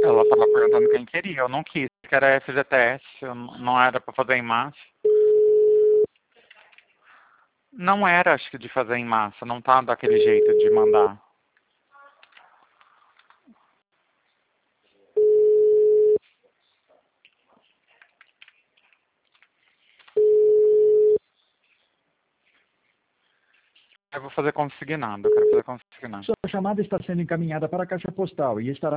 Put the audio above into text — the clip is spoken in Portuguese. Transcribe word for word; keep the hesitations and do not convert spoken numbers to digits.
Ela estava perguntando quem queria, eu não quis, que era F G T S, eu n- não era para fazer em massa. Não era, acho que, de fazer em massa, não tá daquele jeito de mandar. Eu vou fazer consignado, eu quero fazer consignado. Sua chamada está sendo encaminhada para a caixa postal e estará